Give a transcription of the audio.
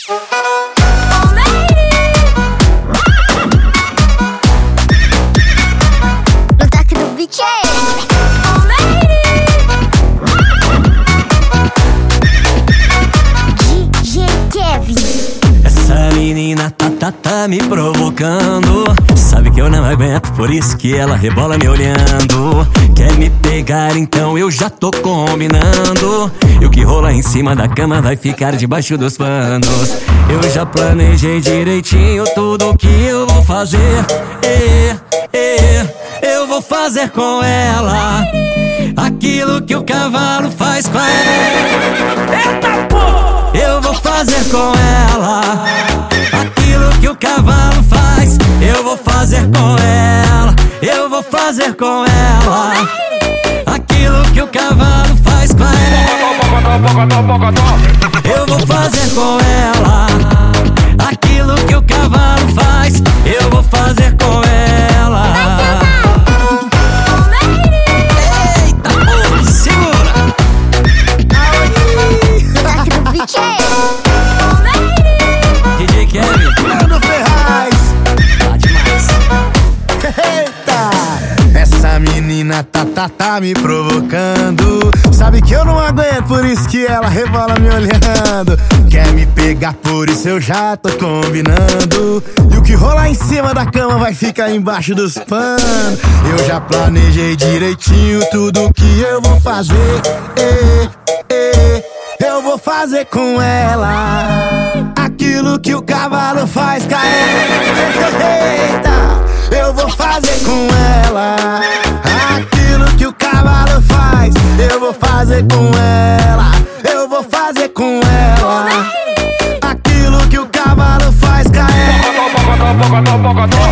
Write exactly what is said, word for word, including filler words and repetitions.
No toque do beat é D J Kevin. Essa menina tá, tá, tá me provocando. Sabe que eu não aguento, por isso que ela rebola me olhando. Quer me pegar, então eu já tô combinando. E o que rola em cima da cama vai ficar debaixo dos panos. Eu já planejei direitinho tudo que eu vou fazer. E, e, eu vou fazer com ela aquilo que o cavalo faz com ela. Eita porra! Eu vou fazer com ela aquilo que o cavalo faz. Eu vou fazer com ela, eu vou fazer com ela aquilo que o cavalo faz com ela. Eu vou fazer com ela aquilo que o cavalo faz. Eu vou fazer com ela. Eita porra, segura! D J Kevin, Nando Ferraz. tá demais. Eita! Essa menina tá, tá, tá me provocando. Sabe que eu não aguento, por isso que ela rebola me olhando. Quer me pegar, por isso eu já tô combinando. E o que rolar em cima da cama vai ficar embaixo dos panos. Eu já planejei direitinho tudo que eu vou fazer. E, e, eu vou fazer com ela aquilo que o cavalo faz cair. Eita! Eu vou fazer com ela aquilo que o cavalo faz. Eu vou fazer com ela, eu vou fazer com ela aquilo que o cavalo faz cair.